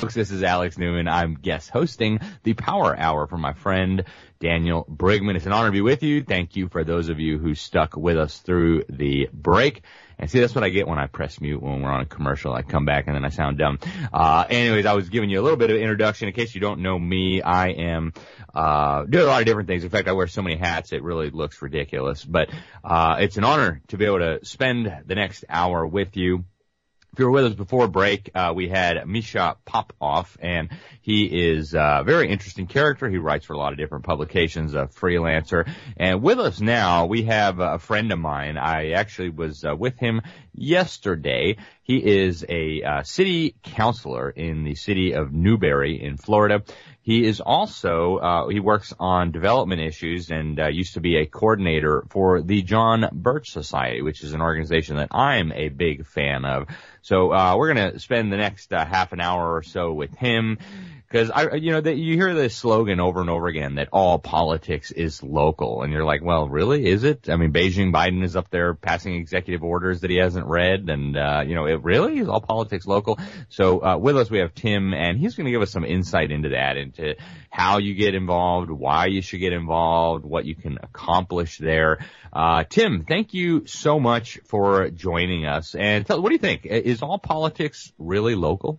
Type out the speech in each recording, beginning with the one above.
Folks, this is Alex Newman. I'm guest hosting the Power Hour for my friend Daniel Brigman. It's an honor to be with you. Thank you for those of you who stuck with us through the break. And see, that's what I get when I press mute when we're on a commercial. I come back and then I sound dumb. Anyways, I was giving you a little bit of introduction. In case you don't know me, I am doing a lot of different things. In fact, I wear so many hats, it really looks ridiculous. But it's an honor to be able to spend the next hour with you. If you were with us before break, we had Misha Popoff, and he is a very interesting character. He writes for a lot of different publications, a freelancer. And with us now, we have a friend of mine. I actually was with him yesterday. He is a city councilor in the city of Newberry in Florida. He is also, he works on development issues and used to be a coordinator for the John Birch Society, which is an organization that I'm a big fan of. So we're going to spend the next half an hour or so with him. Because you hear this slogan over and over again that all politics is local, and you're like, well, really, is it? I mean, Beijing Biden is up there passing executive orders that he hasn't read, and it really is all politics local. So with us we have Tim, and he's going to give us some insight into that, into how you get involved, why you should get involved, what you can accomplish there. Tim, thank you so much for joining us. And what do you think? Is all politics really local?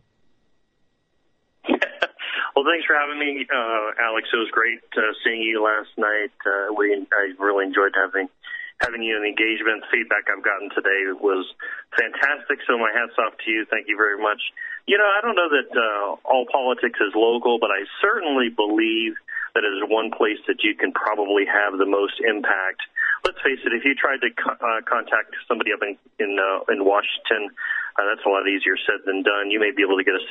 Well, thanks for having me, Alex. It was great seeing you last night. I really enjoyed having you in the engagement. The feedback I've gotten today was fantastic, so my hat's off to you. Thank you very much. I don't know that all politics is local, but I certainly believe that it is one place that you can probably have the most impact. Let's face it, if you tried to contact somebody up in Washington, that's a lot easier said than done. You may be able to get a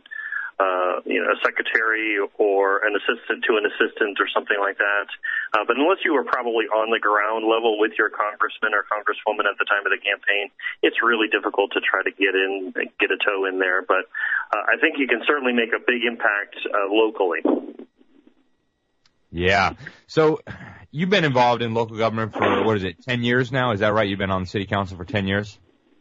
secretary or an assistant to an assistant or something like that. But unless you were probably on the ground level with your congressman or congresswoman at the time of the campaign, it's really difficult to try to get a toe in there. But I think you can certainly make a big impact locally. Yeah. So you've been involved in local government for, 10 years now? Is that right? You've been on the city council for 10 years?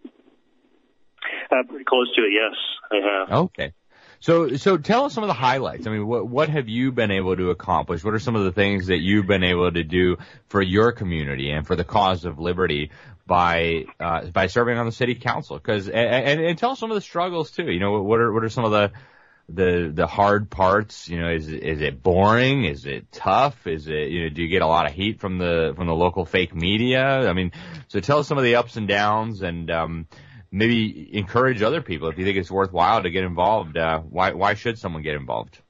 Pretty close to it, yes, I have. Okay. So tell us some of the highlights. I mean, what have you been able to accomplish? What are some of the things that you've been able to do for your community and for the cause of liberty by serving on the city council? And tell us some of the struggles too. What are some of the hard parts? Is it boring? Is it tough? Is it, do you get a lot of heat from the local fake media? I mean, so tell us some of the ups and downs and, maybe encourage other people if you think it's worthwhile to get involved. Why should someone get involved?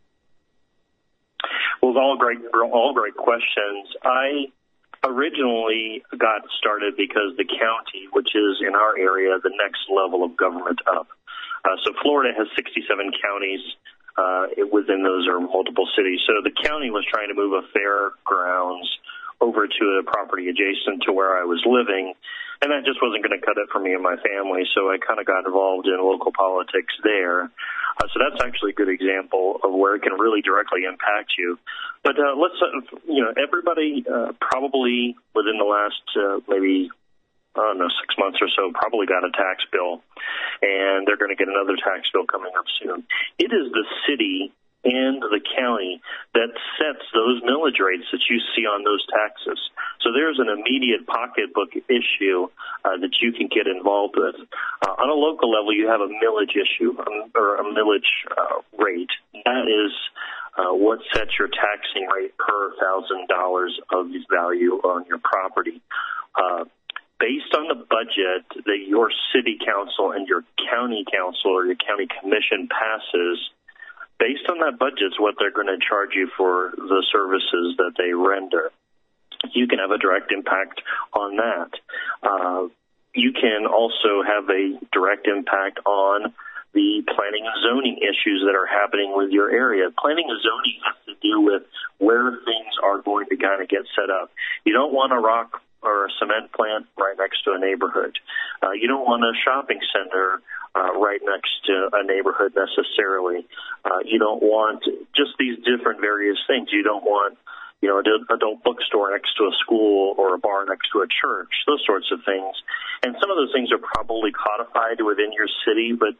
Well, all great questions. I originally got started because the county, which is in our area the next level of government up. So Florida has 67 counties. Within those are multiple cities. So the county was trying to move a fairgrounds over to a property adjacent to where I was living, and that just wasn't going to cut it for me and my family, so I kind of got involved in local politics there. So that's actually a good example of where it can really directly impact you. But everybody probably within the last maybe 6 months or so probably got a tax bill, and they're going to get another tax bill coming up soon. It is the city and the county that sets those millage rates that you see on those taxes. So there's an immediate pocketbook issue that you can get involved with. On a local level, you have a millage issue or a millage rate. That is what sets your taxing rate per $1,000 of value on your property. Based on the budget that your city council and your county council or your county commission passes, based on that budget is what they're going to charge you for the services that they render. You can have a direct impact on that. You can also have a direct impact on the planning and zoning issues that are happening with your area. Planning and zoning has to do with where things are going to kind of get set up. You don't want a rock or a cement plant right next to a neighborhood. You don't want a shopping center right next to a neighborhood necessarily. You don't want just these different various things. You don't want, an adult bookstore next to a school or a bar next to a church, those sorts of things. And some of those things are probably codified within your city, but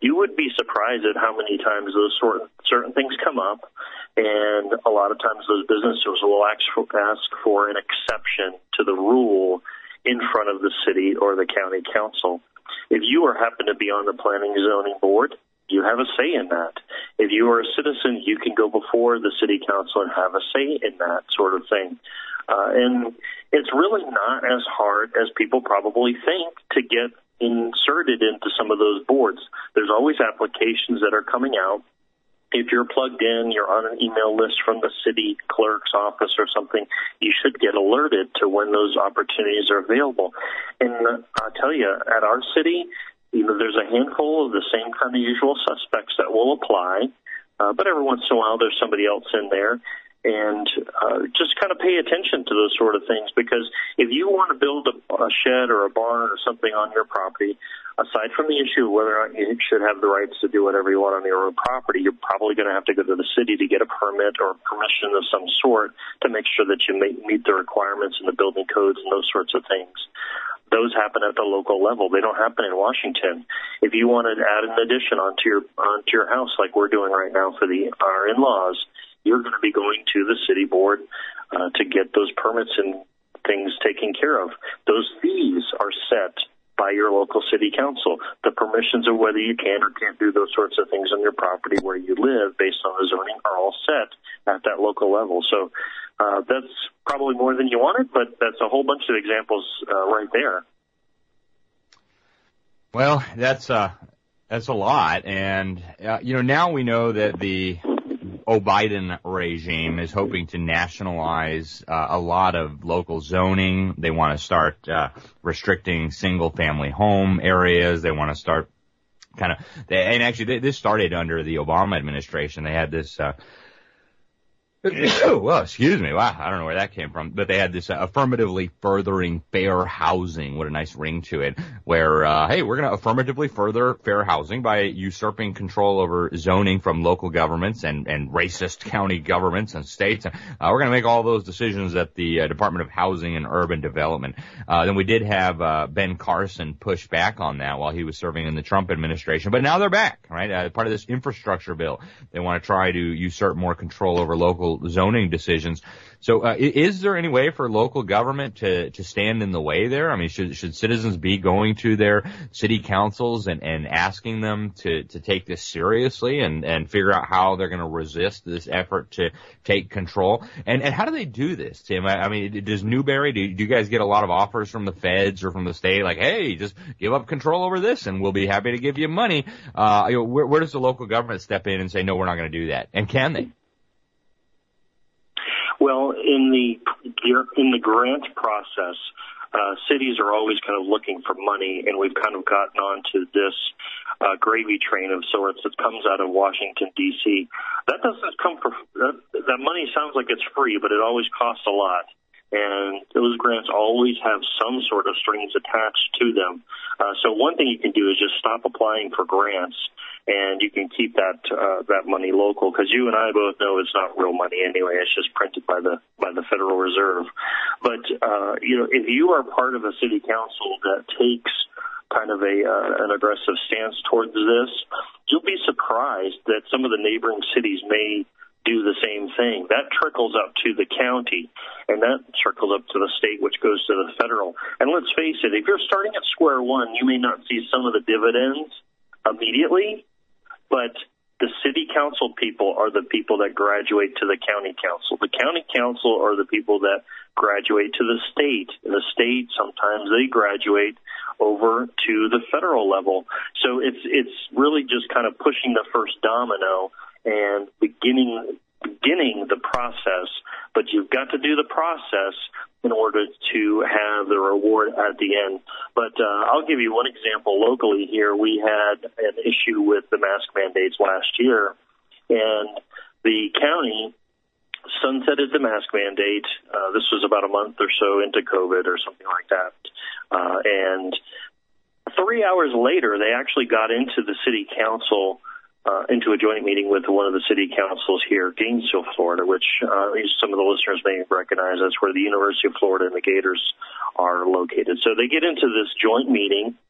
you would be surprised at how many times those certain things come up, and a lot of times those businesses will ask for an exception to the rule in front of the city or the county council. If you happen to be on the planning and zoning board, you have a say in that. If you are a citizen, you can go before the city council and have a say in that sort of thing. And it's really not as hard as people probably think to get inserted into some of those boards. There's always applications that are coming out. If you're plugged in, you're on an email list from the city clerk's office or something, you should get alerted to when those opportunities are available. And I'll tell you, at our city, there's a handful of the same kind of usual suspects that will apply, but every once in a while there's somebody else in there. And just kind of pay attention to those sort of things, because if you want to build a shed or a barn or something on your property, aside from the issue of whether or not you should have the rights to do whatever you want on your own property, you're probably going to have to go to the city to get a permit or permission of some sort to make sure that you meet the requirements in the building codes and those sorts of things. Those happen at the local level. They don't happen in Washington. If you want to add an addition onto your house, like we're doing right now for our in-laws, you're going to be going to the city board to get those permits and things taken care of. Those fees are set by your local city council. The permissions of whether you can or can't do those sorts of things on your property where you live based on the zoning are all set at that local level. So that's probably more than you wanted, but that's a whole bunch of examples right there. Well, that's a lot. And, now we know that the Biden regime is hoping to nationalize a lot of local zoning. They want to start restricting single-family home areas. They want to start this started under the Obama administration. They had this excuse me. Wow, I don't know where that came from. But they had this affirmatively furthering fair housing. What a nice ring to it. Where, hey, we're going to affirmatively further fair housing by usurping control over zoning from local governments and racist county governments and states. We're going to make all those decisions at the Department of Housing and Urban Development. Then we did have Ben Carson push back on that while he was serving in the Trump administration. But now they're back, right? Part of this infrastructure bill. They want to try to usurp more control over local zoning decisions. So is there any way for local government to stand in the way there? I mean, should citizens be going to their city councils and asking them to take this seriously and figure out how they're going to resist this effort to take control? And how do they do this, Tim? I mean, does Newberry, do you guys get a lot of offers from the feds or from the state like, hey, just give up control over this and we'll be happy to give you money? Where does the local government step in and say, no, we're not going to do that? And can they? Well, in the grant process, cities are always kind of looking for money, and we've kind of gotten onto this gravy train of sorts that comes out of Washington, D.C. That doesn't come for that money sounds like it's free, but it always costs a lot. And those grants always have some sort of strings attached to them. So one thing you can do is just stop applying for grants, and you can keep that money local, because you and I both know it's not real money anyway. It's just printed by the Federal Reserve. But if you are part of a city council that takes kind of an aggressive stance towards this, you'll be surprised that some of the neighboring cities may do the same thing. That trickles up to the county, and that trickles up to the state, which goes to the federal. And let's face it, if you're starting at square one, you may not see some of the dividends immediately, but the city council people are the people that graduate to the county council. The county council are the people that graduate to the state. And the state, sometimes they graduate over to the federal level. So it's really just kind of pushing the first domino and beginning the process, but you've got to do the process in order to have the reward at the end. But I'll give you one example locally here. We had an issue with the mask mandates last year, and the county sunsetted the mask mandate. This was about a month or so into COVID or something like that. And 3 hours later, they actually got into the city council into a joint meeting with one of the city councils here, Gainesville, Florida, which some of the listeners may recognize. That's where the University of Florida and the Gators are located. So they get into this joint meeting,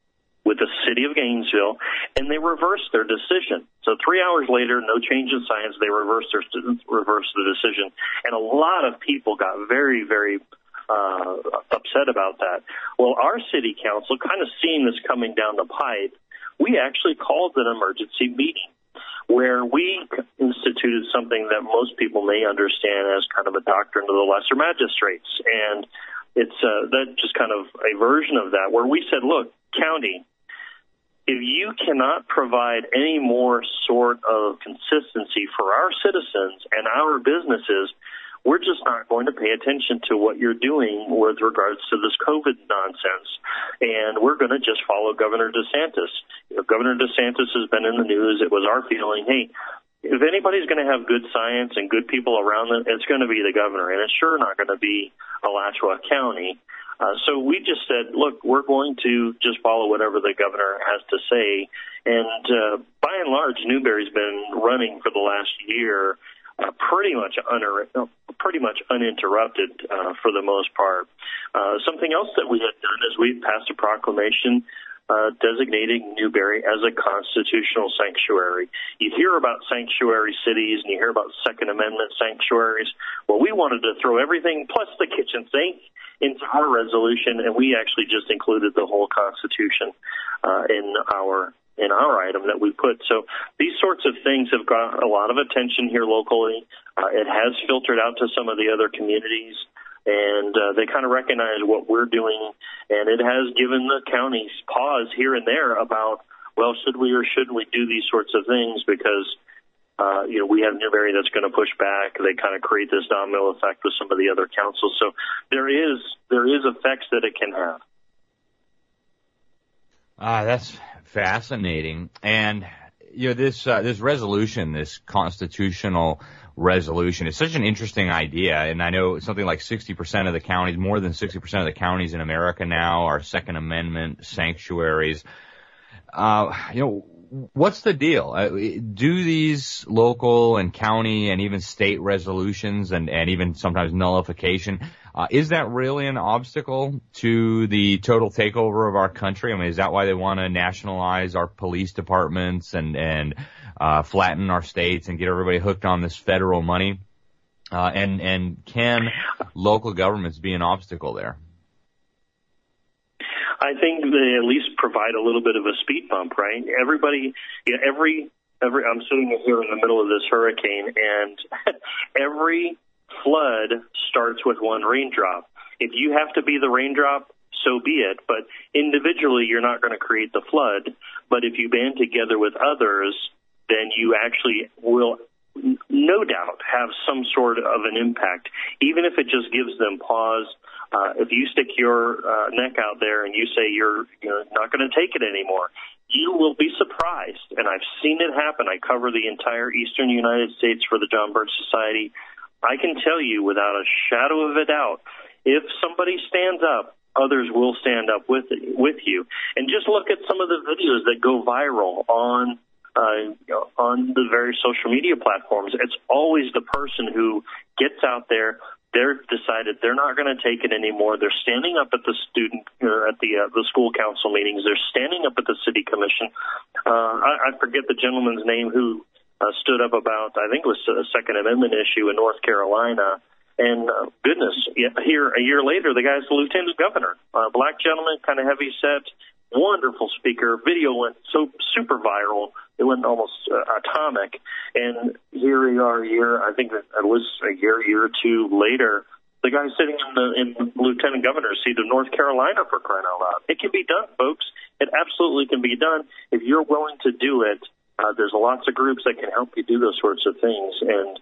with the city of Gainesville, and they reversed their decision. So 3 hours later, no change in science, they reversed the decision. And a lot of people got very, very upset about that. Well, our city council, kind of seeing this coming down the pipe, we actually called an emergency meeting where we instituted something that most people may understand as kind of a doctrine of the lesser magistrates. And it's that just kind of a version of that, where we said, look, county, if you cannot provide any more sort of consistency for our citizens and our businesses, we're just not going to pay attention to what you're doing with regards to this COVID nonsense. And we're going to just follow Governor DeSantis. Governor DeSantis has been in the news. It was our feeling, hey, if anybody's going to have good science and good people around them, it's going to be the governor. And it's sure not going to be Alachua County. So we just said, look, we're going to just follow whatever the governor has to say. And by and large, Newberry's been running for the last year pretty much uninterrupted for the most part. Something else that we had done is we passed a proclamation designating Newberry as a constitutional sanctuary. You hear about sanctuary cities and you hear about Second Amendment sanctuaries. Well, we wanted to throw everything plus the kitchen sink into our resolution, and we actually just included the whole Constitution in our item that we put. So these sorts of things have got a lot of attention here locally. It has filtered out to some of the other communities, and they kind of recognize what we're doing, and it has given the counties pause here and there about, well, should we or shouldn't we do these sorts of things, because we have Newberry that's going to push back. They kind of create this domino effect with some of the other councils. So there is effects that it can have. That's fascinating. And this resolution, this constitutional resolution, is such an interesting idea. And I know something like 60% of the counties, more than 60% of the counties in America now are Second Amendment sanctuaries. What's the deal? Do these local and county and even state resolutions and even sometimes nullification, is that really an obstacle to the total takeover of our country? I mean, is that why they want to nationalize our police departments and flatten our states and get everybody hooked on this federal money? And can local governments be an obstacle there? I think they at least provide a little bit of a speed bump, right? Everybody, I'm sitting here in the middle of this hurricane, and every flood starts with one raindrop. If you have to be the raindrop, so be it. But individually, you're not going to create the flood. But if you band together with others, then you actually will no doubt have some sort of an impact, even if it just gives them pause. If you stick your neck out there and you say you're not going to take it anymore, you will be surprised. And I've seen it happen. I cover the entire eastern United States for the John Birch Society. I can tell you without a shadow of a doubt, if somebody stands up, others will stand up with you. And just look at some of the videos that go viral on the various social media platforms. It's always the person who gets out there. They're decided they're not going to take it anymore. They're standing up at the the school council meetings. They're standing up at the city commission. I forget the gentleman's name who stood up about, I think it was a Second Amendment issue in North Carolina. And goodness, here a year later, the guy's the lieutenant governor. Black gentleman, kind of heavy set, wonderful speaker. Video went so super viral. It went almost atomic. And here we are I think it was a year or two later, the guy's sitting in the lieutenant governor's seat of North Carolina, for crying out loud. It can be done, folks. It absolutely can be done. If you're willing to do it, there's lots of groups that can help you do those sorts of things. And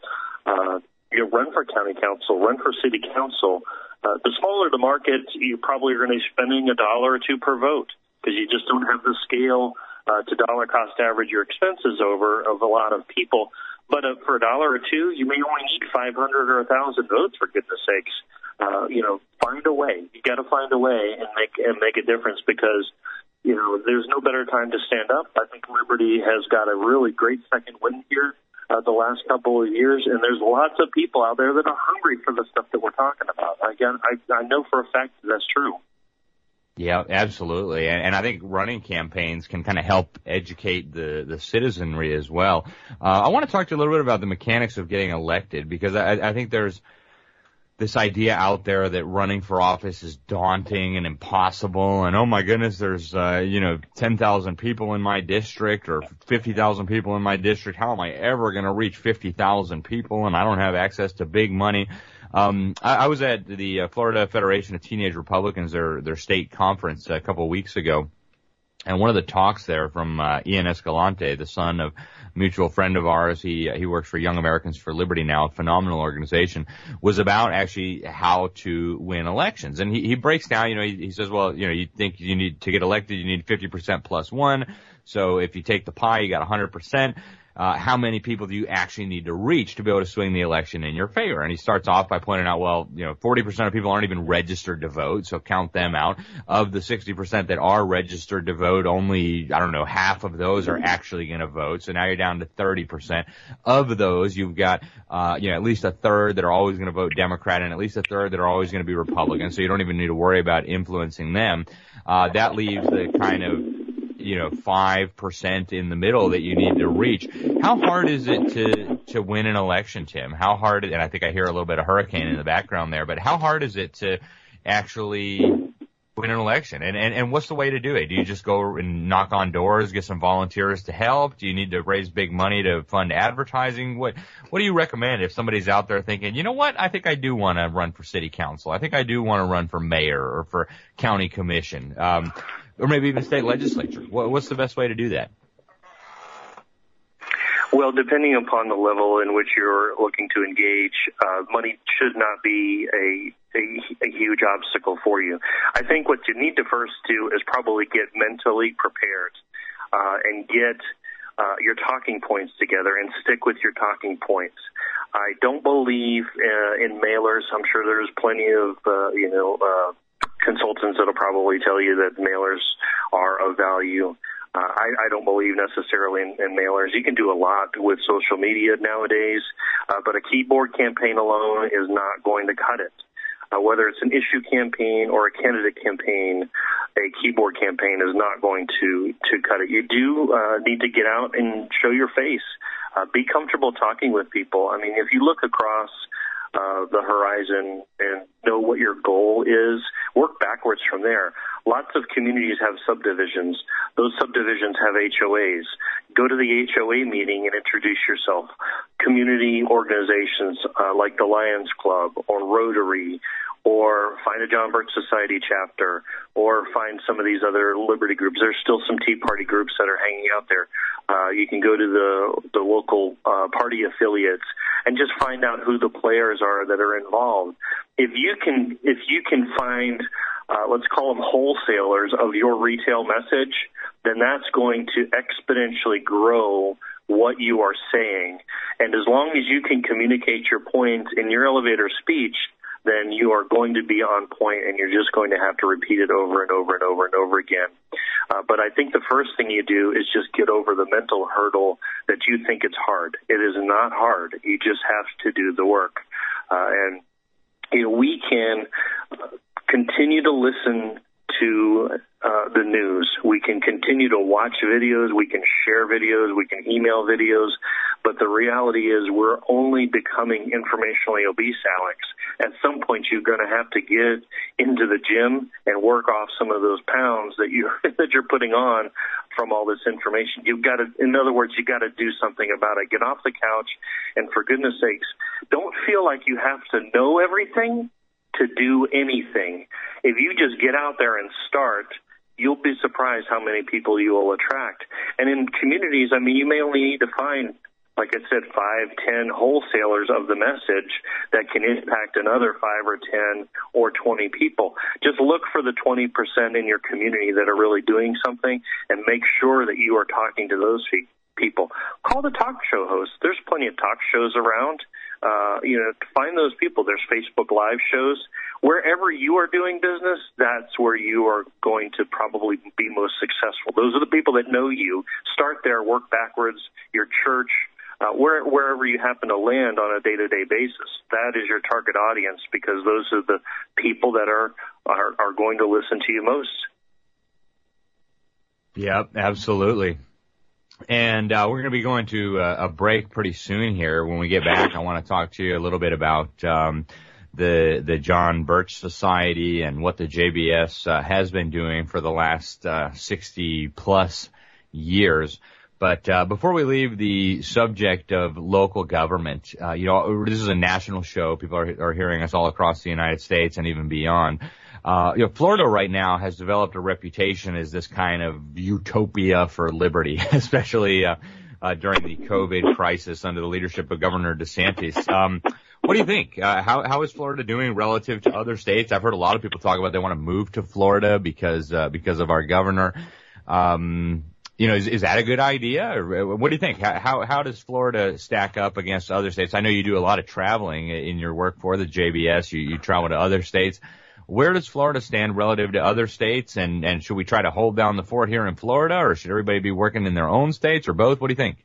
run for county council, run for city council. The smaller the market, you probably are going to be spending $1 or $2 per vote, because you just don't have the scale to dollar cost average your expenses over of a lot of people. But for $1 or $2, you may only need 500 or 1,000 votes, for goodness sakes. Find a way. You got to find a way and make a difference, because there's no better time to stand up. I think Liberty has got a really great second wind here the last couple of years, and there's lots of people out there that are hungry for the stuff that we're talking about. Again, I know for a fact that's true. Yeah, absolutely. And I think running campaigns can kind of help educate the citizenry as well. I want to talk to you a little bit about the mechanics of getting elected, because I think there's this idea out there that running for office is daunting and impossible, and oh my goodness, there's 10,000 people in my district or 50,000 people in my district. How am I ever going to reach 50,000 people, and I don't have access to big money? I was at the Florida Federation of Teenage Republicans, their state conference a couple of weeks ago, and one of the talks there from Ian Escalante, the son of a mutual friend of ours, he works for Young Americans for Liberty now, a phenomenal organization, was about actually how to win elections. And he breaks down, he says, well, you think you need to get elected, you need 50% plus one. So if you take the pie, you got 100%. How many people do you actually need to reach to be able to swing the election in your favor? And he starts off by pointing out, 40% of people aren't even registered to vote, so count them out. Of the 60% that are registered to vote, only, half of those are actually going to vote. So now you're down to 30%. Of those, you've got, at least a third that are always going to vote Democrat and at least a third that are always going to be Republican. So you don't even need to worry about influencing them. That leaves the kind of 5% in the middle that you need to reach. How hard is it to win an election, Tim? How hard, and I think I hear a little bit of hurricane in the background there, but how hard is it to actually win an election? And what's the way to do it? Do you just go and knock on doors, get some volunteers to help? Do you need to raise big money to fund advertising? What do you recommend if somebody's out there thinking, you know what, I think I do want to run for city council. I think I do want to run for mayor or for county commission. Or maybe even state legislature. What's the best way to do that? Well, depending upon the level in which you're looking to engage, money should not be a huge obstacle for you. I think what you need to first do is probably get mentally prepared and get your talking points together and stick with your talking points. I don't believe in mailers. I'm sure there's plenty of consultants that'll probably tell you that mailers are of value. I don't believe necessarily in mailers. You can do a lot with social media nowadays, but a keyboard campaign alone is not going to cut it. Whether it's an issue campaign or a candidate campaign, a keyboard campaign is not going to cut it. You do need to get out and show your face. Be comfortable talking with people. I mean, if you look across the horizon and know what your goal is, work backwards from there. Lots of communities have subdivisions. Those subdivisions have HOAs. Go to the HOA meeting and introduce yourself. Community organizations like the Lions Club or Rotary, or find a John Birch Society chapter, or find some of these other liberty groups. There's still some Tea Party groups that are hanging out there. You can go to the local party affiliates and just find out who the players are that are involved. If you can find, let's call them wholesalers of your retail message, then that's going to exponentially grow what you are saying. And as long as you can communicate your points in your elevator speech, then you are going to be on point, and you're just going to have to repeat it over and over and over and over again. But I think the first thing you do is just get over the mental hurdle that you think it's hard. It is not hard. You just have to do the work. And we can continue to listen to the news. We can continue to watch videos. We can share videos. We can email videos. But the reality is we're only becoming informationally obese, Alex. At some point, you're going to have to get into the gym and work off some of those pounds that you're putting on from all this information. In other words, you got to do something about it. Get off the couch, and for goodness sakes, don't feel like you have to know everything to do anything. If you just get out there and start, you'll be surprised how many people you will attract. And in communities, I mean, you may only need to find, like I said, 5, 10 wholesalers of the message that can impact another 5 or 10 or 20 people. Just look for the 20% in your community that are really doing something, and make sure that you are talking to those people. Call the talk show hosts. There's plenty of talk shows around. Find those people. There's Facebook Live shows. Wherever you are doing business, that's where you are going to probably be most successful. Those are the people that know you. Start there, work backwards. Your church, wherever you happen to land on a day-to-day basis, that is your target audience, because those are the people that are going to listen to you most. Yep, absolutely. And we're going to be going to a break pretty soon here. When we get back, I want to talk to you a little bit about the John Birch Society and what the JBS has been doing for the last 60-plus years. But before we leave the subject of local government, this is a national show. People are hearing us all across the United States and even beyond. Florida right now has developed a reputation as this kind of utopia for liberty, especially during the COVID crisis under the leadership of Governor DeSantis. What do you think? How is Florida doing relative to other states? I've heard a lot of people talk about they want to move to Florida because of our governor. Is that a good idea? Or what do you think? How does Florida stack up against other states? I know you do a lot of traveling in your work for the JBS. You travel to other states. Where does Florida stand relative to other states? And should we try to hold down the fort here in Florida, or should everybody be working in their own states, or both? What do you think?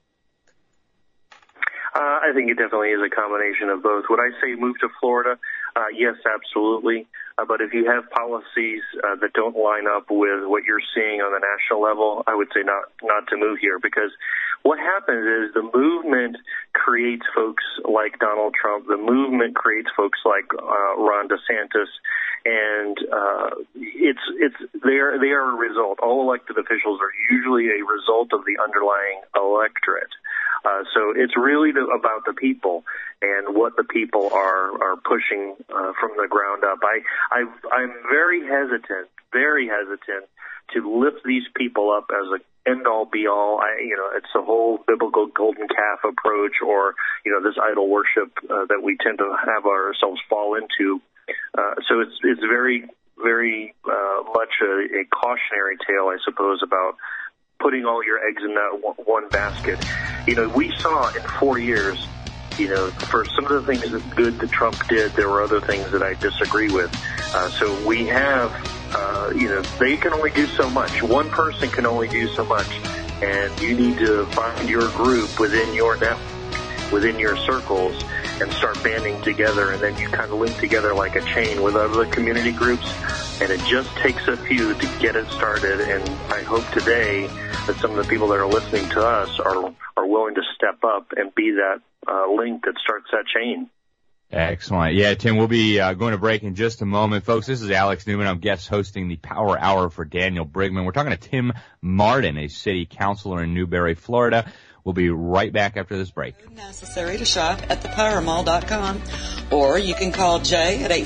I think it definitely is a combination of both. Would I say move to Florida? Yes, absolutely. But if you have policies that don't line up with what you're seeing on the national level, I would say not to move here, because what happens is the movement creates folks like Donald Trump. The movement creates folks like Ron DeSantis, and they are a result. All elected officials are usually a result of the underlying electorate. So it's really about the people and what the people are pushing from the ground up. I'm very hesitant to lift these people up as an end-all, be-all. It's the whole biblical golden calf approach, or this idol worship that we tend to have ourselves fall into. So it's very, very much a cautionary tale, I suppose, about putting all your eggs in that one basket. We saw in 4 years, for some of the things that Trump did, there were other things that I disagree with. So we have, they can only do so much. One person can only do so much. And you need to find your group within your network, within your circles, and start banding together. And then you kind of link together like a chain with other community groups. And it just takes a few to get it started. And I hope today that some of the people that are listening to us are willing to step up and be that link that starts that chain. Excellent. Yeah, Tim, we'll be going to break in just a moment. Folks, this is Alex Newman. I'm guest hosting the Power Hour for Daniel Brigman. We're talking to Tim Martin, a city councilor in Newberry, Florida. We'll be right back after this break. Necessary to shop at thepowermall.com, or you can call Jay at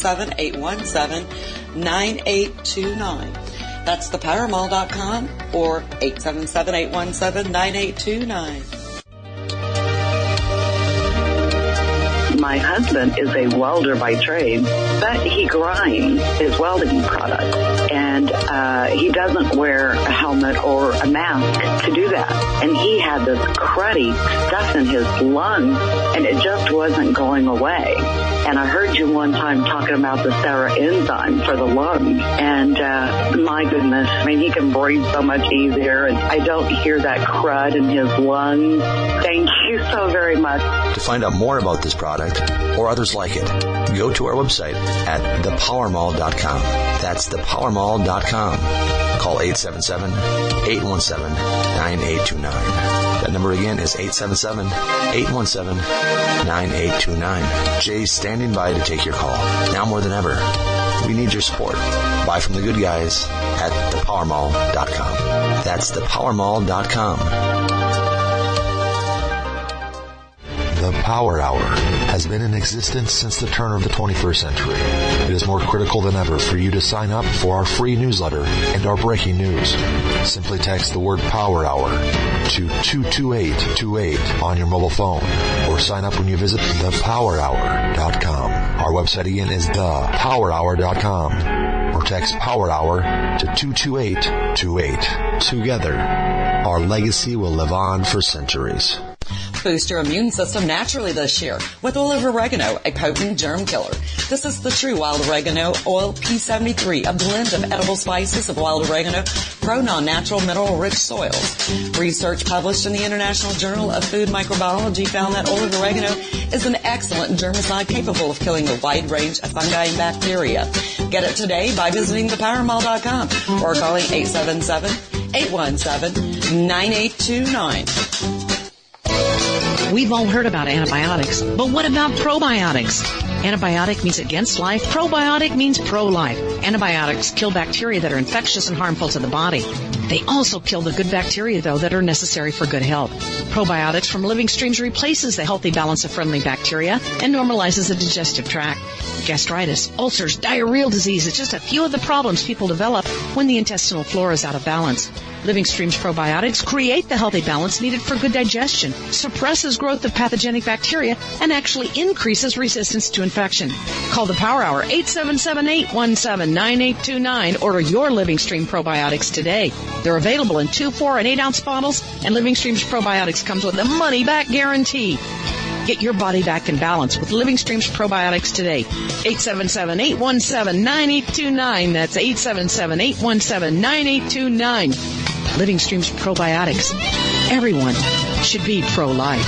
877-817-9829. That's thepowermall.com or 877-817-9829. My husband is a welder by trade, but he grinds his welding product, and he doesn't wear a helmet or a mask to do that. And he had this cruddy stuff in his lungs, and it just wasn't going away. And I heard you one time talking about the Sarah enzyme for the lungs, and my goodness, he can breathe so much easier, and I don't hear that crud in his lungs. Thank you so very much. To find out more about this product or others like it, go to our website at thepowermall.com. That's thepowermall.com. Call 877-817-9829. That number again is 877-817-9829. Jay's standing by to take your call. Now more than ever, we need your support. Buy from the good guys at thepowermall.com. That's thepowermall.com. The Power Hour has been in existence since the turn of the 21st century. It is more critical than ever for you to sign up for our free newsletter and our breaking news. Simply text the word Power Hour to 22828 on your mobile phone, or sign up when you visit thepowerhour.com. Our website again is thepowerhour.com, or text Power Hour to 22828. Together, our legacy will live on for centuries. Boost your immune system naturally this year with oil of oregano, a potent germ killer. This is the true wild oregano oil P73, a blend of edible spices of wild oregano grown on natural mineral-rich soils. Research published in the International Journal of Food Microbiology found that oil of oregano is an excellent germicide capable of killing a wide range of fungi and bacteria. Get it today by visiting thepowermall.com or calling 877-817-9829. We've all heard about antibiotics, but what about probiotics? Antibiotic means against life. Probiotic means pro-life. Antibiotics kill bacteria that are infectious and harmful to the body. They also kill the good bacteria, though, that are necessary for good health. Probiotics from Living Streams replaces the healthy balance of friendly bacteria and normalizes the digestive tract. Gastritis, ulcers, diarrheal disease is just a few of the problems people develop when the intestinal flora is out of balance. Living Streams probiotics create the healthy balance needed for good digestion, suppresses growth of pathogenic bacteria, and actually increases resistance to infection. Call the Power Hour, 877-817-9829. Order your Living Stream probiotics today. They're available in 2, 4, and 8-ounce bottles, and Living Streams probiotics comes with a money-back guarantee. Get your body back in balance with Living Streams probiotics today. 877-817-9829. That's 877-817-9829. Living Streams probiotics. Everyone should be pro-life.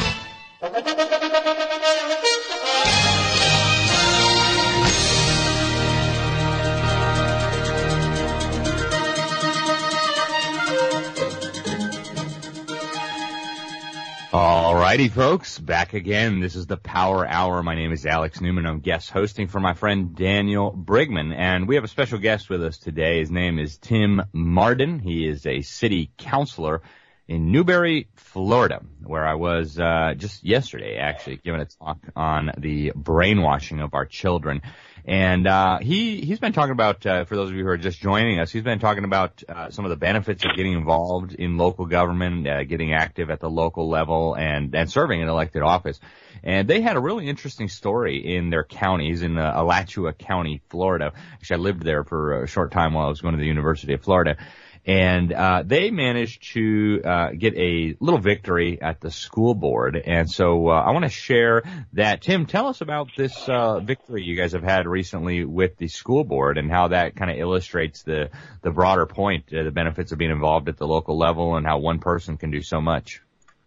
All righty, folks, back again. This is the Power Hour. My name is Alex Newman. I'm guest hosting for my friend Daniel Brigman, and we have a special guest with us today. His name is Tim Marden. He is a city councilor in Newberry, Florida, where I was just yesterday, actually, giving a talk on the brainwashing of our children. And he's been talking about, for those of you who are just joining us, he's been talking about some of the benefits of getting involved in local government, getting active at the local level, and serving in elected office. And they had a really interesting story in their counties, in Alachua County, Florida. Actually, I lived there for a short time while I was going to the University of Florida. And they managed to get a little victory at the school board. And so I want to share that. Tim, tell us about this victory you guys have had recently with the school board and how that kind of illustrates the broader point, the benefits of being involved at the local level and how one person can do so much.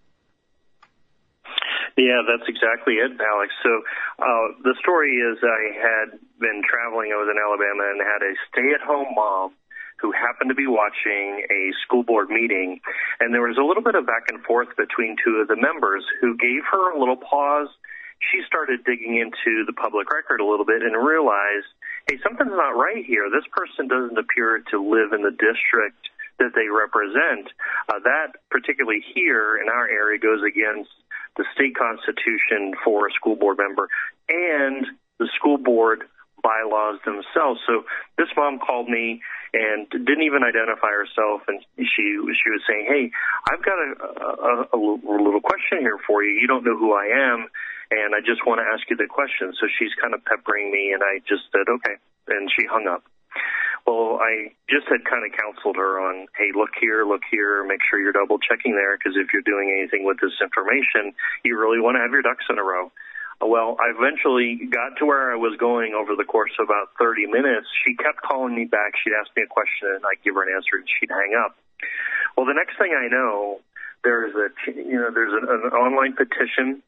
Yeah, that's exactly it, Alex. So the story is I had been traveling. I was in Alabama and had a stay-at-home mom who happened to be watching a school board meeting, and there was a little bit of back and forth between two of the members who gave her a little pause. She started digging into the public record a little bit and realized, hey, something's not right here. This person doesn't appear to live in the district that they represent. That, particularly here in our area, goes against the state constitution for a school board member and the school board bylaws themselves. So this mom called me and didn't even identify herself, and she was saying, hey, I've got a little question here for you. You don't know who I am, and I just want to ask you the question. So she's kind of peppering me, and I just said, okay, and she hung up. Well, I just had kind of counseled her on, hey, look here, make sure you're double checking there, because if you're doing anything with this information, you really want to have your ducks in a row. Well, I eventually got to where I was going over the course of about 30 minutes. She kept calling me back. She'd ask me a question, and I'd give her an answer, and she'd hang up. Well, the next thing I know, there's an online petition,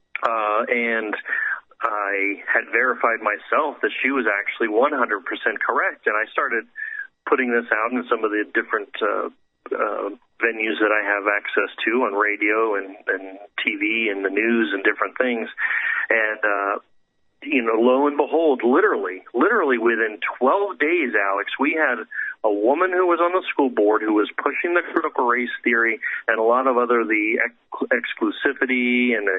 and I had verified myself that she was actually 100% correct, and I started putting this out in some of the different venues that I have access to on radio and TV and the news and different things. And, lo and behold, literally within 12 days, Alex, we had a woman who was on the school board who was pushing the critical race theory and a lot of other the exclusivity and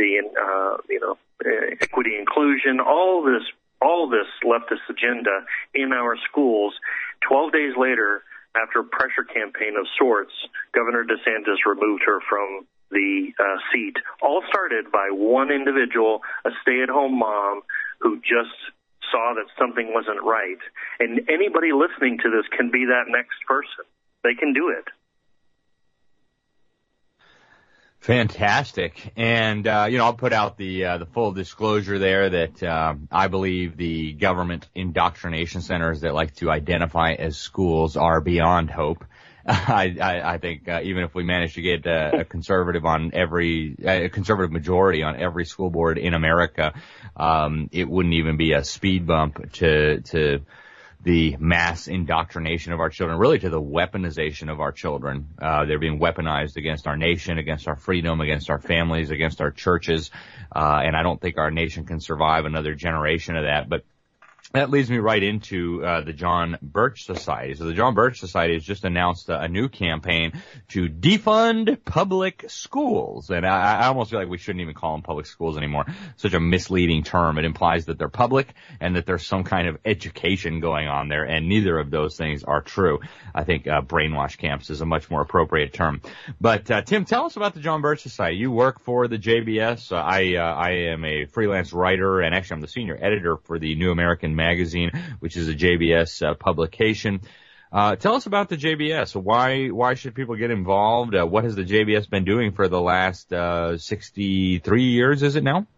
the equity inclusion, all this leftist agenda in our schools. 12 days later, after a pressure campaign of sorts, Governor DeSantis removed her from the seat. All started by one individual, a stay-at-home mom, who just saw that something wasn't right. And anybody listening to this can be that next person. They can do it. Fantastic. And, I'll put out the full disclosure there that, I believe the government indoctrination centers that like to identify as schools are beyond hope. I think, even if we manage to get a conservative majority on every school board in America, it wouldn't even be a speed bump to the mass indoctrination of our children, really to the weaponization of our children. They're being weaponized against our nation, against our freedom, against our families, against our churches. And I don't think our nation can survive another generation of that. But that leads me right into the John Birch Society. So the John Birch Society has just announced a new campaign to defund public schools. And I almost feel like we shouldn't even call them public schools anymore. Such a misleading term. It implies that they're public and that there's some kind of education going on there, and neither of those things are true. I think brainwash camps is a much more appropriate term. But Tim, tell us about the John Birch Society. You work for the JBS. I am a freelance writer, and actually I'm the senior editor for the New American Magazine, which is a JBS publication. Tell us about the JBS. Why should people get involved? What has the JBS been doing for the last 63 years, is it now?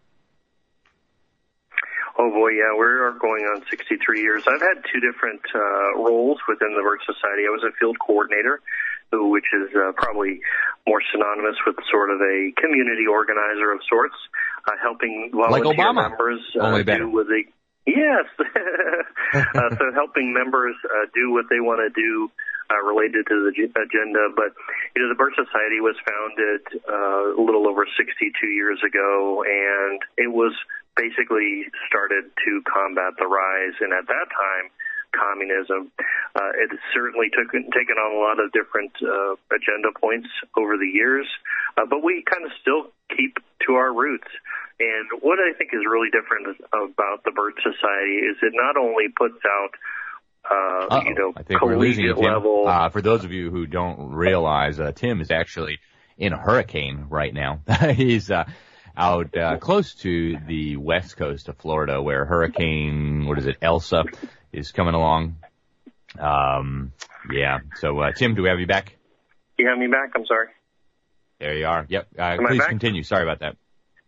Oh, boy, yeah, we're going on 63 years. I've had two different roles within the Birch Society. I was a field coordinator, which is probably more synonymous with sort of a community organizer of sorts, helping volunteer members do what they... Yes. So helping members do what they want to do related to the agenda. But, the Birch Society was founded a little over 62 years ago, and it was basically started to combat the rise, and at that time, communism. It certainly taken on a lot of different agenda points over the years, but we kind of still keep to our roots. And what I think is really different about the Birch Society is it not only puts out, I think we're losing you, Tim. Level. For those of you who don't realize, Tim is actually in a hurricane right now. He's out close to the west coast of Florida, where Hurricane, Elsa, is coming along. Yeah. So, Tim, do we have you back? You have me back? I'm sorry. There you are. Yep. Please continue. Sorry about that.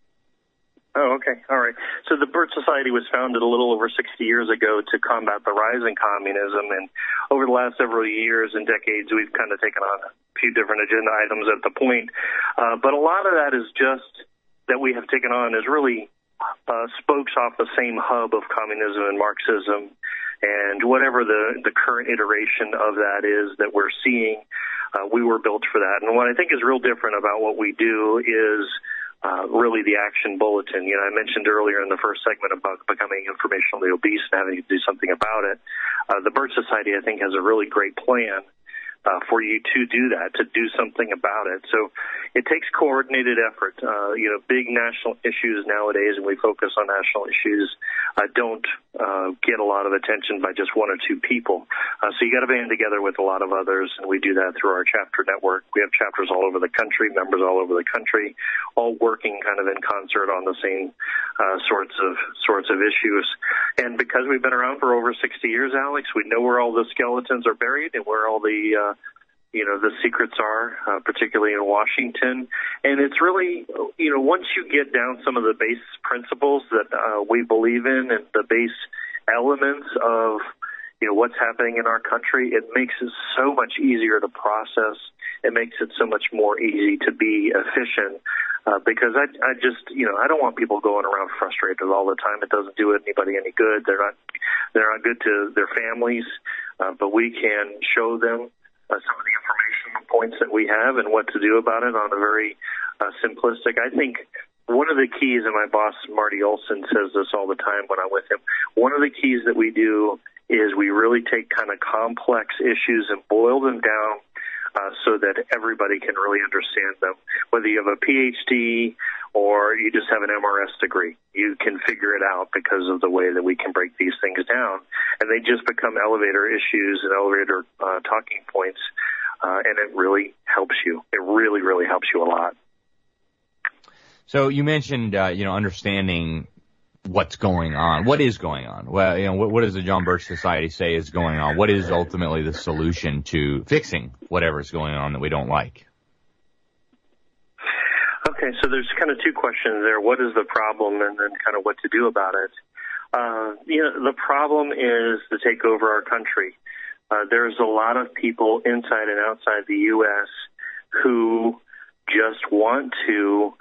Oh, okay. All right. So the Birch Society was founded a little over 60 years ago to combat the rise in communism. And over the last several years and decades, we've kind of taken on a few different agenda items at the point. But a lot of that is just that we have taken on is really spokes off the same hub of communism and Marxism. And whatever the current iteration of that is that we're seeing, we were built for that. And what I think is real different about what we do is really the action bulletin. I mentioned earlier in the first segment about becoming informationally obese and having to do something about it. The Birch Society, I think, has a really great plan for you to do that, to do something about it. So it takes coordinated effort. Big national issues nowadays, and we focus on national issues, don't get a lot of attention by just one or two people. So you got to band together with a lot of others, and we do that through our chapter network. We have chapters all over the country, members all over the country, all working kind of in concert on the same sorts of issues. And because we've been around for over 60 years, Alex, we know where all the skeletons are buried and where all the the secrets are, particularly in Washington. And it's really, once you get down some of the base principles that we believe in and the base elements of, what's happening in our country, it makes it so much easier to process. It makes it so much more easy to be efficient. Because I just, I don't want people going around frustrated all the time. It doesn't do anybody any good. They're not good to their families. But we can show them some of the information points that we have and what to do about it on a very simplistic. I think one of the keys, and my boss Marty Olson says this all the time when I'm with him, one of the keys that we do is we really take kind of complex issues and boil them down so that everybody can really understand them. Whether you have a PhD or you just have an MRS degree, you can figure it out because of the way that we can break these things down. And they just become elevator issues and elevator talking points, and it really helps you. It really, really helps you a lot. So you mentioned, understanding what's going on. What is going on? Well, what does the John Birch Society say is going on? What is ultimately the solution to fixing whatever's going on that we don't like? Okay, so there's kind of two questions there. What is the problem, and then kind of what to do about it? The problem is the takeover our country. There's a lot of people inside and outside the U.S. who just want to,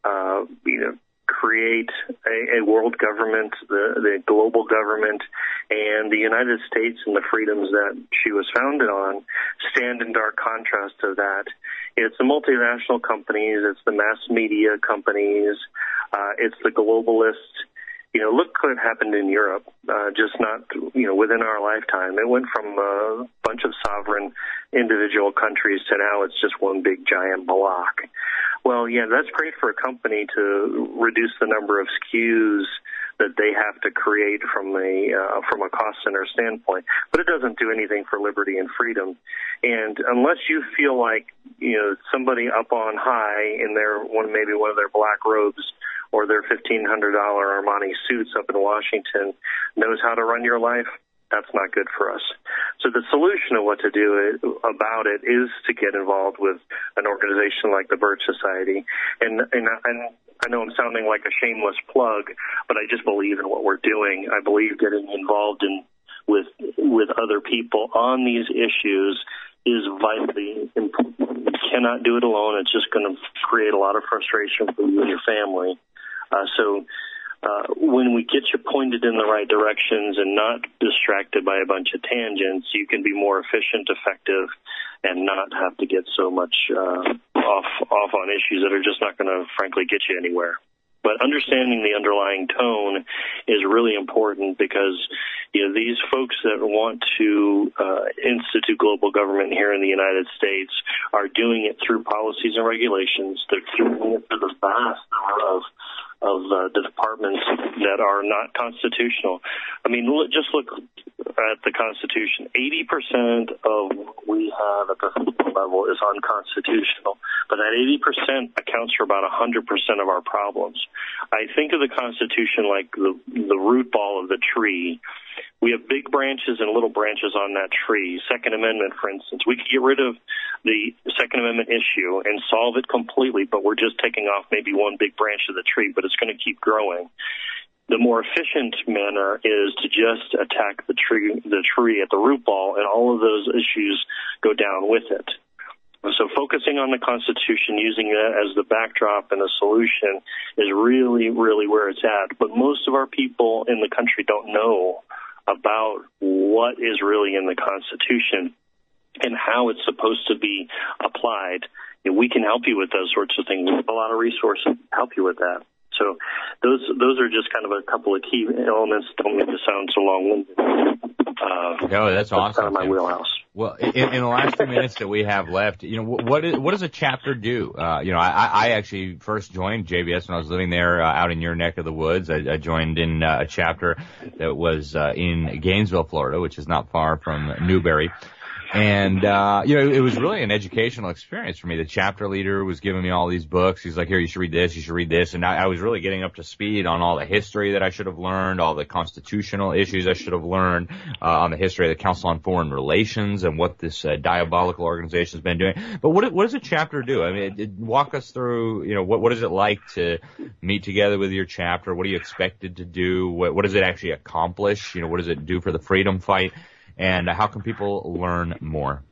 create a world government, the global government, and the United States and the freedoms that she was founded on stand in dark contrast to that. It's the multinational companies, it's the mass media companies, it's the globalists. Look what happened in Europe, just not, within our lifetime. It went from a bunch of sovereign individual countries to now it's just one big giant block. Well, yeah, that's great for a company to reduce the number of SKUs that they have to create from a cost center standpoint, but it doesn't do anything for liberty and freedom. And unless you feel like somebody up on high in maybe one of their black robes or their $1,500 Armani suits up in Washington knows how to run your life, that's not good for us. So the solution of what to do about it is to get involved with an organization like the Birch Society. And I know I'm sounding like a shameless plug, but I just believe in what we're doing. I believe getting involved with other people on these issues is vitally important. You cannot do it alone. It's just going to create a lot of frustration for you and your family. When we get you pointed in the right directions and not distracted by a bunch of tangents, you can be more efficient, effective, and not have to get so much off on issues that are just not going to, frankly, get you anywhere. But understanding the underlying tone is really important because, these folks that want to institute global government here in the United States are doing it through policies and regulations. They're doing it through the vast number of the departments that are not constitutional. I mean, just look at the Constitution. 80% of what we have at the federal level is unconstitutional, but that 80% accounts for about 100% of our problems. I think of the Constitution like the root ball of the tree. We have big branches and little branches on that tree. Second Amendment, for instance, we could get rid of the Second Amendment issue and solve it completely, but we're just taking off maybe one big branch of the tree, but it's going to keep growing. The more efficient manner is to just attack the tree at the root ball, and all of those issues go down with it. So focusing on the Constitution, using that as the backdrop and a solution is really, really where it's at. But most of our people in the country don't know about what is really in the Constitution and how it's supposed to be applied. And we can help you with those sorts of things. We have a lot of resources to help you with that. So those are just kind of a couple of key elements. Don't mean to sound so long-winded. No, that's awesome. That's kind of my wheelhouse. Well, in the last 2 minutes that we have left, what does a chapter do? I actually first joined JBS when I was living there out in your neck of the woods. I joined in a chapter that was in Gainesville, Florida, which is not far from Newberry. And, it was really an educational experience for me. The chapter leader was giving me all these books. He's like, here, you should read this, you should read this. And I was really getting up to speed on all the history that I should have learned, all the constitutional issues I should have learned, on the history of the Council on Foreign Relations and what this diabolical organization has been doing. But what does a chapter do? I mean, walk us through, what is it like to meet together with your chapter? What are you expected to do? What does it actually accomplish? What does it do for the freedom fight? And how can people learn more?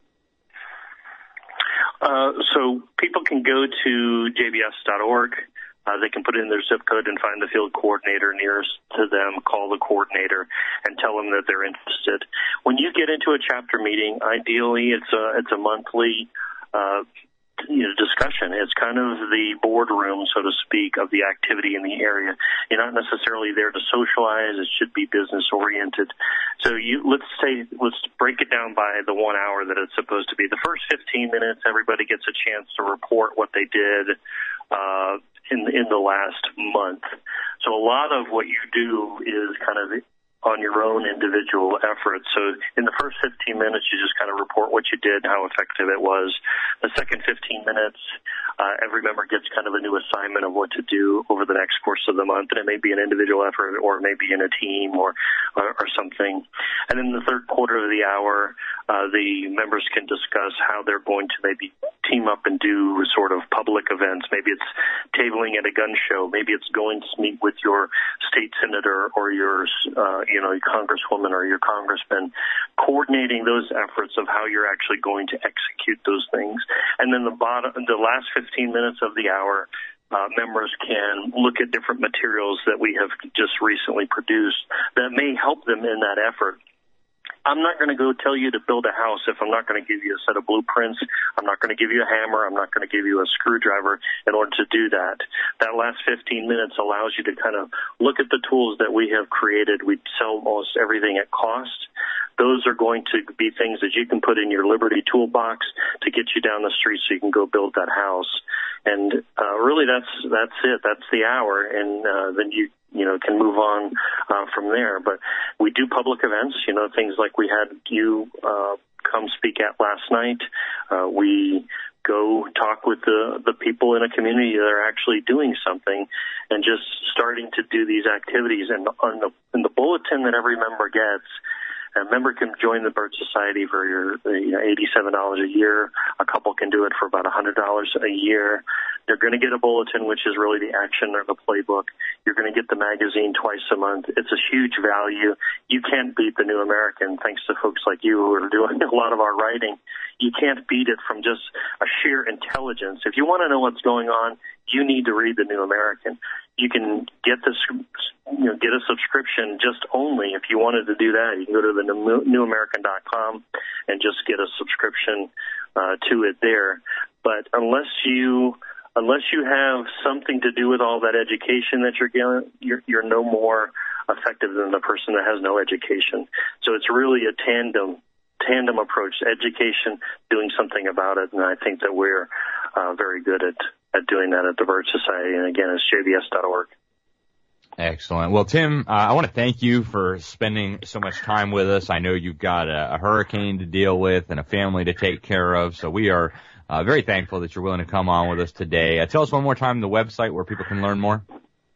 So people can go to jbs.org. They can put in their zip code and find the field coordinator nearest to them, call the coordinator, and tell them that they're interested. When you get into a chapter meeting, ideally it's a monthly discussion. It's kind of the boardroom, so to speak, of the activity in the area. You're not necessarily there to socialize. It should be business oriented. So let's break it down by the 1 hour that it's supposed to be. The first 15 minutes, everybody gets a chance to report what they did in the last month. So a lot of what you do is kind of on your own individual efforts. So in the first 15 minutes, you just kind of report what you did, how effective it was. The second 15 minutes, every member gets kind of a new assignment of what to do over the next course of the month, and it may be an individual effort or it may be in a team or something. And then the third quarter of the hour, the members can discuss how they're going to maybe team up and do sort of public events. Maybe it's tabling at a gun show. Maybe it's going to meet with your state senator or your, your congresswoman or your congressman, coordinating those efforts of how you're actually going to execute those things. And then the last 15 minutes of the hour, members can look at different materials that we have just recently produced that may help them in that effort. I'm not going to go tell you to build a house if I'm not going to give you a set of blueprints. I'm not going to give you a hammer. I'm not going to give you a screwdriver in order to do that. That last 15 minutes allows you to kind of look at the tools that we have created. We sell almost everything at cost. Those are going to be things that you can put in your Liberty toolbox to get you down the street so you can go build that house. And really, that's it. That's the hour, and then you can move on from there. But we do public events, things like we had you come speak at last night. We go talk with the people in a community that are actually doing something and just starting to do these activities. And in the bulletin that every member gets, a member can join the Birch Society for your $87 a year. A couple can do it for about $100 a year. They're going to get a bulletin, which is really the action or the playbook. You're going to get the magazine twice a month. It's a huge value. You can't beat the New American, thanks to folks like you who are doing a lot of our writing. You can't beat it from just a sheer intelligence. If you want to know what's going on, you need to read the New American. You can get this, get a subscription just only. If you wanted to do that, you can go to the newamerican.com and just get a subscription to it there. But unless you have something to do with all that education that you're getting, you're no more effective than the person that has no education. So it's really a tandem approach to education, doing something about it, and I think that we're very good at doing that at the Birch Society. And again, it's jbs.org. Excellent. Well, Tim, I want to thank you for spending so much time with us. I know you've got a hurricane to deal with and a family to take care of, so we are very thankful that you're willing to come on with us today. Tell us one more time the website where people can learn more.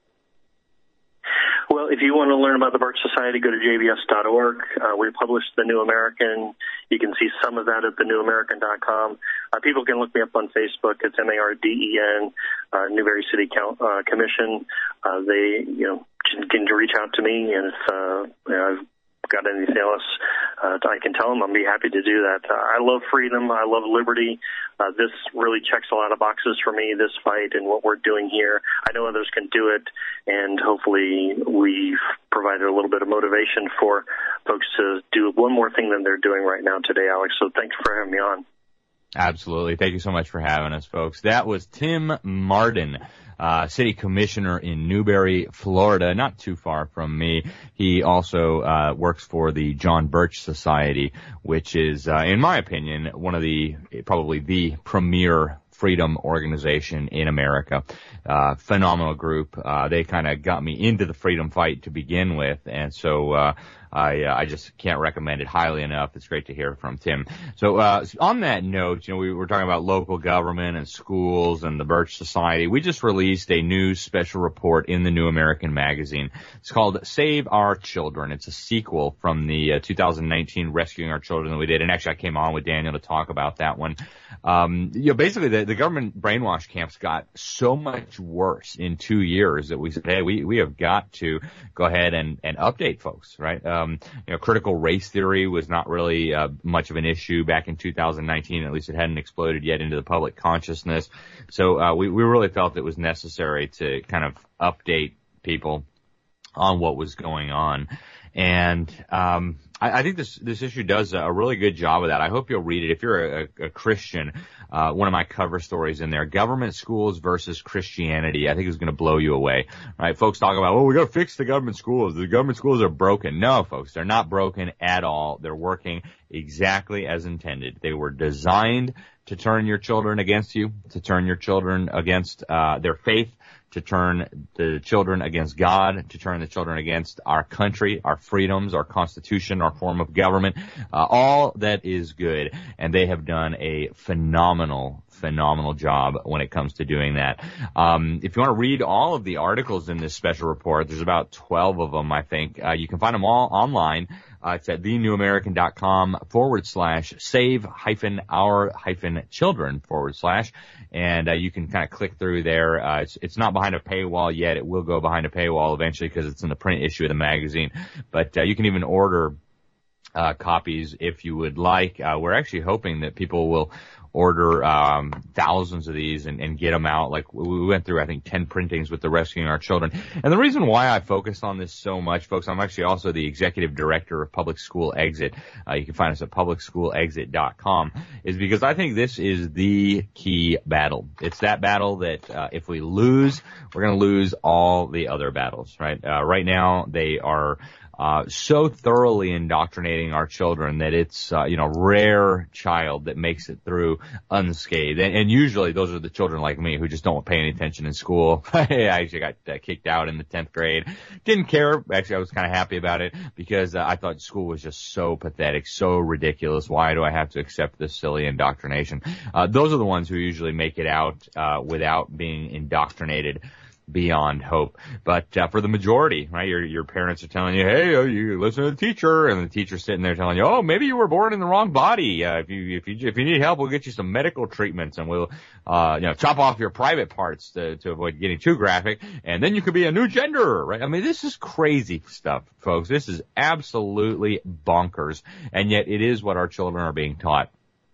Well, if you want to learn about the Birch Society, go to jbs.org. We publish the New American. You can see some of that at thenewamerican.com. People can look me up on Facebook. It's MARDEN, Newberry City Commission. They, can reach out to me, and if I've got anything else I can tell them, I'll be happy to do that. I love freedom. I love liberty. This really checks a lot of boxes for me, this fight and what we're doing here. I know others can do it, and hopefully we've provided a little bit of motivation for folks to do one more thing than they're doing right now today, Alex. So thanks for having me on. Absolutely. Thank you so much for having us, folks. That was Tim Marden, city commissioner in Newberry, Florida, not too far from me. He also works for the John Birch Society, which is, in my opinion, probably the premier freedom organization in America. Phenomenal group. They kind of got me into the freedom fight to begin with, and so I just can't recommend it highly enough. It's great to hear from Tim. So on that note, we were talking about local government and schools and the Birch Society. We just released a new special report in the New American magazine. It's called Save Our Children. It's a sequel from the 2019 Rescuing Our Children that we did, and actually I came on with Daniel to talk about that one. Basically the government brainwash camps got so much worse in 2 years that we said, hey, we have got to go ahead and update folks, right? Critical race theory was not really much of an issue back in 2019. At least it hadn't exploded yet into the public consciousness. So we really felt it was necessary to kind of update people on what was going on. And I think this issue does a really good job of that. I hope you'll read it. If you're a Christian, one of my cover stories in there, Government Schools versus Christianity, I think is going to blow you away. Right? Folks talk about, we got to fix the government schools. The government schools are broken. No, folks, they're not broken at all. They're working exactly as intended. They were designed to turn your children against you, to turn your children against their faith, to turn the children against God, to turn the children against our country, our freedoms, our Constitution, our form of government, all that is good. And they have done a phenomenal job when it comes to doing that. If you want to read all of the articles in this special report, there's about 12 of them, I think. You can find them all online It's at thenewamerican.com/save-our-children/ and you can kind of click through there. It's not behind a paywall yet. It will go behind a paywall eventually because it's in the print issue of the magazine. But you can even order copies if you would like. We're actually hoping that people will order thousands of these and get them out. Like we went through, I think, 10 printings with the Rescuing Our Children. And the reason why I focus on this so much, folks, I'm actually also the executive director of Public School Exit. You can find us at publicschoolexit.com, is because I think this is the key battle. It's that battle that if we lose, we're going to lose all the other battles, right? Right now, they are so thoroughly indoctrinating our children that it's, rare child that makes it through unscathed. And usually those are the children like me who just don't pay any attention in school. I actually got kicked out in the 10th grade. Didn't care. Actually, I was kind of happy about it because I thought school was just so pathetic, so ridiculous. Why do I have to accept this silly indoctrination? Those are the ones who usually make it out without being indoctrinated beyond hope. But for the majority, right, your parents are telling you, hey, you listen to the teacher, and the teacher's sitting there telling you, oh, maybe you were born in the wrong body. If you need help, we'll get you some medical treatments, and we'll chop off your private parts to avoid getting too graphic, and then you could be a new gender, right? I mean, this is crazy stuff, folks. This is absolutely bonkers, and yet it is what our children are being taught.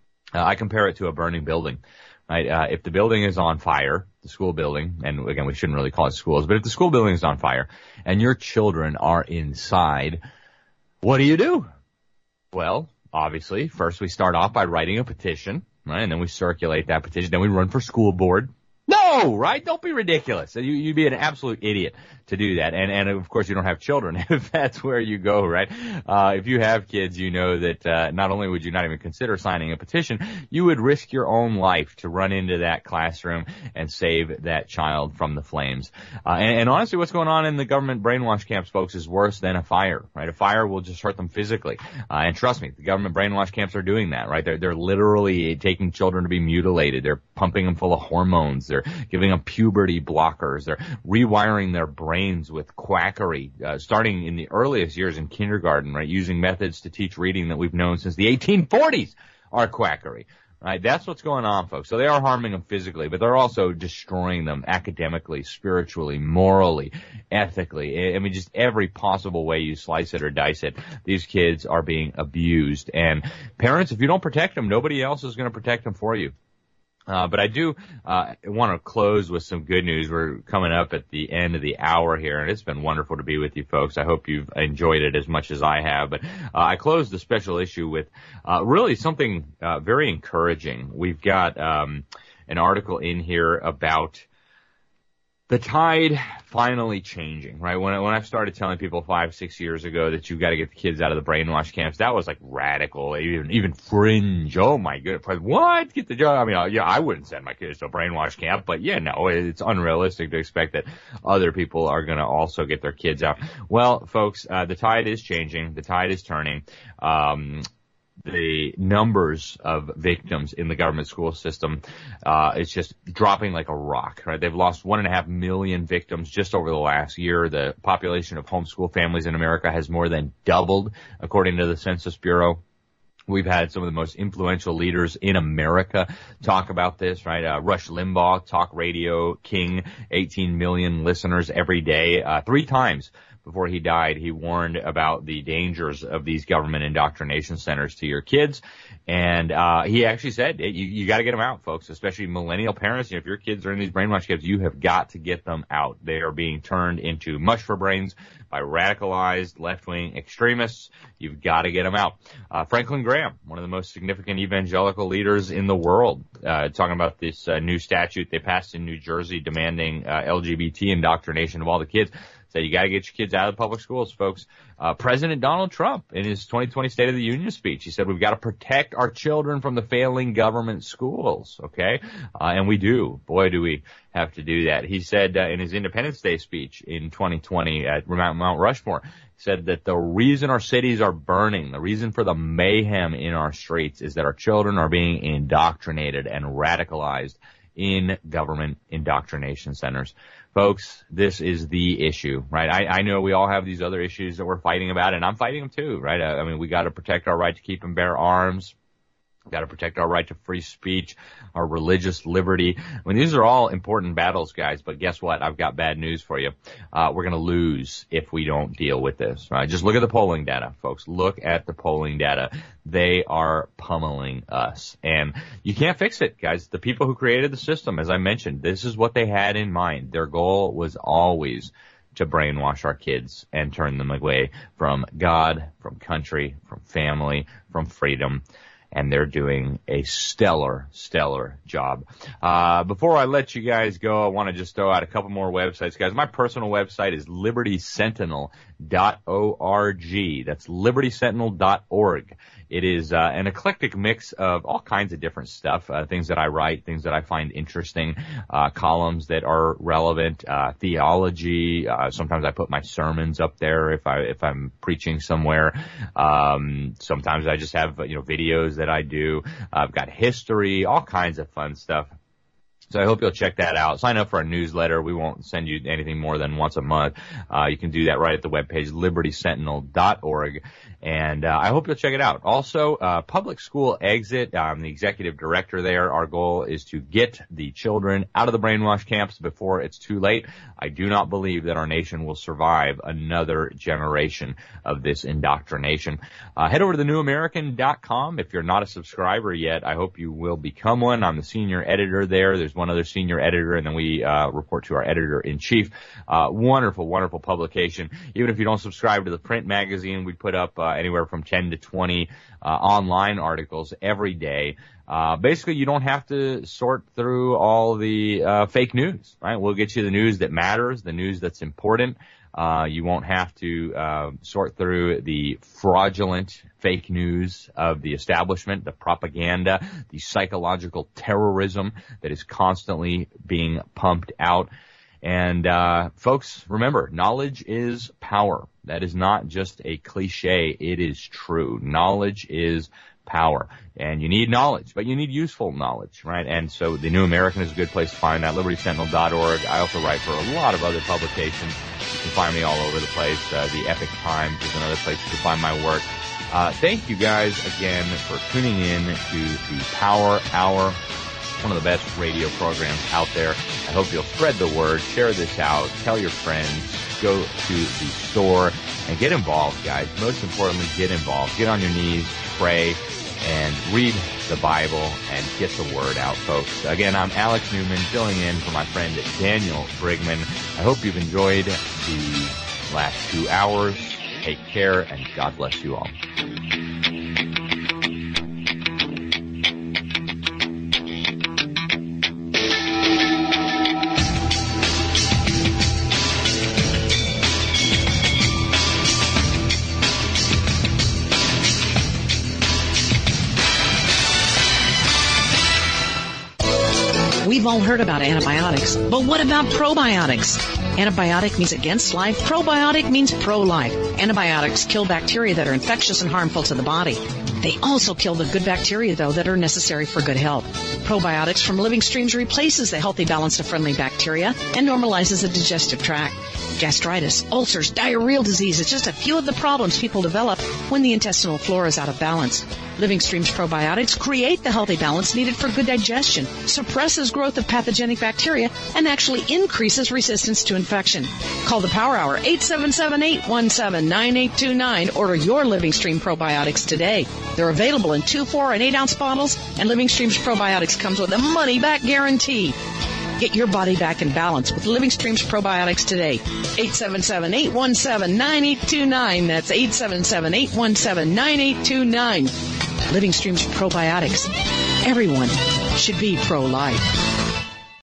I compare it to a burning building. Right? If the building is on fire, the school building, and again, we shouldn't really call it schools, but if the school building is on fire and your children are inside, what do? Well, obviously, first we start off by writing a petition, right? And then we circulate that petition. Then we run for school board. No, right? Don't be ridiculous. You'd be an absolute idiot to do that. And of course, you don't have children if that's where you go, right? If you have kids, you know that not only would you not even consider signing a petition, you would risk your own life to run into that classroom and save that child from the flames. And honestly, what's going on in the government brainwash camps, folks, is worse than a fire, right? A fire will just hurt them physically. And trust me, the government brainwash camps are doing that, right? They're literally taking children to be mutilated. They're pumping them full of hormones. They're giving them puberty blockers. They're rewiring their brains with quackery, starting in the earliest years in kindergarten, right? Using methods to teach reading that we've known since the 1840s are quackery, right? That's what's going on, folks. So they are harming them physically, but they're also destroying them academically, spiritually, morally, ethically. I mean, just every possible way you slice it or dice it, these kids are being abused. And parents, if you don't protect them, nobody else is going to protect them for you. But I do want to close with some good news. We're coming up at the end of the hour here, and it's been wonderful to be with you folks. I hope you've enjoyed it as much as I have. But I closed the special issue with really something very encouraging. We've got an article in here about the tide finally changing, right? When I started telling people 5-6 years ago that you've got to get the kids out of the brainwash camps, that was like radical, even fringe. Oh my goodness, what? Get the job? I mean, yeah, I wouldn't send my kids to a brainwash camp, but yeah, no, it's unrealistic to expect that other people are going to also get their kids out. Well, folks, the tide is changing. The tide is turning. The numbers of victims in the government school system, it's just dropping like a rock, right? They've lost 1.5 million victims just over the last year. The population of homeschool families in America has more than doubled, according to the Census Bureau. We've had some of the most influential leaders in America talk about this, right? Rush Limbaugh, talk radio king, 18 million listeners every day, 3 times. Before he died, he warned about the dangers of these government indoctrination centers to your kids. And he actually said, you got to get them out, folks, especially millennial parents. If your kids are in these brainwash camps, you have got to get them out. They are being turned into mush for brains by radicalized left-wing extremists. You've got to get them out. Franklin Graham, one of the most significant evangelical leaders in the world, talking about this new statute they passed in New Jersey demanding LGBT indoctrination of all the kids. So you got to get your kids out of the public schools, folks. President Donald Trump, in his 2020 State of the Union speech, he said we've got to protect our children from the failing government schools, okay? And we do. Boy, do we have to do that. He said in his Independence Day speech in 2020 at Mount Rushmore, said that the reason our cities are burning, the reason for the mayhem in our streets is that our children are being indoctrinated and radicalized in government indoctrination centers. Folks, this is the issue, right? I know we all have these other issues that we're fighting about, and I'm fighting them too, right? I mean, we got to protect our right to keep and bear arms. We've got to protect our right to free speech, our religious liberty. I mean, these are all important battles, guys, but guess what? I've got bad news for you. We're going to lose if we don't deal with this, right? Just look at the polling data, folks. Look at the polling data. They are pummeling us, and you can't fix it, guys. The people who created the system, as I mentioned, this is what they had in mind. Their goal was always to brainwash our kids and turn them away from God, from country, from family, from freedom. And they're doing a stellar job. Before I let you guys go, I want to just throw out a couple more websites, guys. My personal website is libertysentinel.org. That's libertysentinel.org. It is an eclectic mix of all kinds of different stuff, things that I write, things that I find interesting, columns that are relevant, theology. Sometimes I put my sermons up there if I'm preaching somewhere. Sometimes I just have videos that I do. I've got history, all kinds of fun stuff. So I hope you'll check that out. Sign up for our newsletter. We won't send you anything more than once a month. You can do that right at the webpage, libertysentinel.org. And I hope you'll check it out. Also, Public School Exit. I'm the executive director there. Our goal is to get the children out of the brainwash camps before it's too late. I do not believe that our nation will survive another generation of this indoctrination. Head over to thenewamerican.com. If you're not a subscriber yet, I hope you will become one. I'm the senior editor there. There's one other senior editor, and then we report to our editor-in-chief. Wonderful publication. Even if you don't subscribe to the print magazine, we put up anywhere from 10 to 20 online articles every day. Basically, you don't have to sort through all the fake news, right? We'll get you the news that matters, the news that's important. You won't have to sort through the fraudulent fake news of the establishment, the propaganda, the psychological terrorism that is constantly being pumped out. And folks, remember, knowledge is power. That is not just a cliche. It is true. Knowledge is power. And you need knowledge, but you need useful knowledge, right? And so the New American is a good place to find that, libertysentinel.org. I also write for a lot of other publications. You can find me all over the place. The Epic Times is another place you can find my work. Thank you guys again for tuning in to the Power Hour, one of the best radio programs out there. I hope you'll spread the word, share this out, tell your friends, go to the store, and get involved, guys. Most importantly, get involved. Get on your knees, pray, and read the Bible and get the word out, folks. Again, I'm Alex Newman, filling in for my friend Daniel Brigman. I hope you've enjoyed the last 2 hours. Take care, and God bless you all. We've all heard about antibiotics, but what about probiotics? Antibiotic means against life. Probiotic means pro-life. Antibiotics kill bacteria that are infectious and harmful to the body. They also kill the good bacteria, though, that are necessary for good health. Probiotics from Living Streams replaces the healthy balance of friendly bacteria and normalizes the digestive tract. Gastritis, ulcers, diarrheal disease is just a few of the problems people develop when the intestinal flora is out of balance. Living Streams probiotics create the healthy balance needed for good digestion, suppresses growth of pathogenic bacteria, and actually increases resistance to infection. Call the Power Hour, 877-817-9829. Order your Living Stream probiotics today. They're available in 2, 4, and 8-ounce bottles, and Living Streams probiotics comes with a money-back guarantee. Get your body back in balance with Living Streams probiotics today. 877-817-9829. That's 877-817-9829. Living Streams probiotics. Everyone should be pro-life.